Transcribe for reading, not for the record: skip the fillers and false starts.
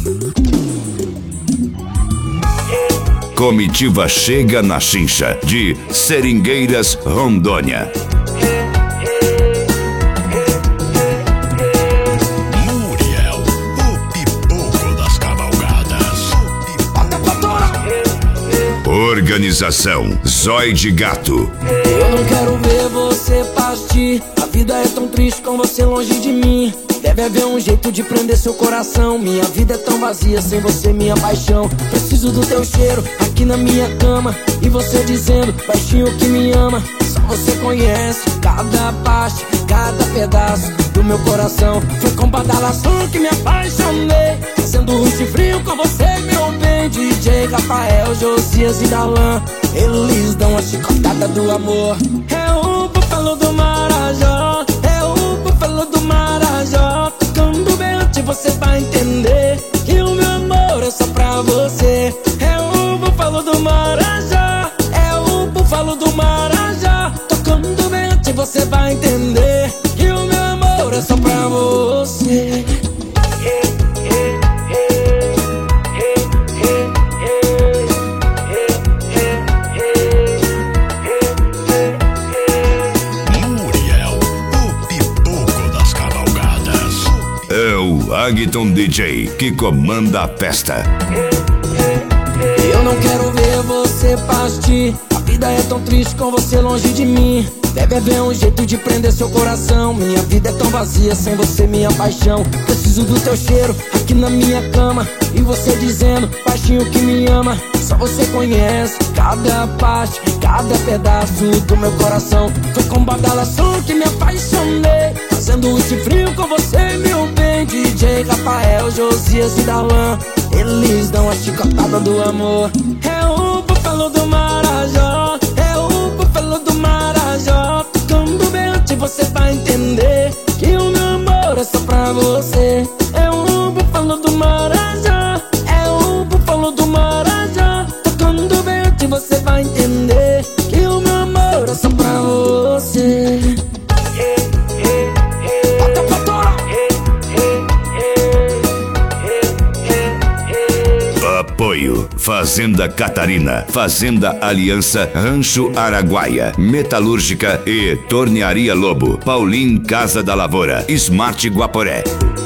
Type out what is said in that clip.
Comitiva chega na Chincha de Seringueiras, Rondônia. Muriel, o pipoco das cavalgadas. Organização Zói de Gato. Eu não quero ver você partir. A vida é tão triste com você longe de mim. Deve haver um jeito de prender seu coração. Minha vida é tão vazia sem você, minha paixão. Preciso do teu cheiro aqui na minha cama. E você dizendo baixinho que me ama. Só você conhece cada parte, cada pedaço do meu coração. Foi com badalação que me apaixonei, fazendo ruim frio com você, meu bem. DJ Rafael, Josias e Darlan, eles dão a chicotada do amor. É o búfalo do Marajó, é o búfalo do Marajó. Tocando bem antes você vai entender que o meu amor é só pra você. É o búfalo do Marajó, é o búfalo do Marajó. Tocando bem antes você vai entender que o meu amor é só pra você. Agton DJ, que comanda a festa. Eu não quero ver você partir. A vida é tão triste com você longe de mim. Deve haver um jeito de prender seu coração. Minha vida é tão vazia sem você, minha paixão. Preciso do teu cheiro aqui na minha cama. E você dizendo baixinho que me ama. Só você conhece cada parte, cada pedaço do meu coração. Foi com badalação que me apaixonei, fazendo esse frio com você, meu bem. DJ Rafael, Josias e Darlan, eles dão a chicotada do amor. É o búfalo do Marajó, é o búfalo do Marajó. Tocando bem antes você vai entender que o meu amor é só pra você. É o búfalo do Marajó, é o búfalo do Marajó. Tocando bem antes você vai entender que o meu amor é só pra você. Apoio Fazenda Catarina, Fazenda Aliança, Rancho Araguaia, Metalúrgica e Tornearia Lobo, Paulim Casa da Lavoura, Smart Guaporé.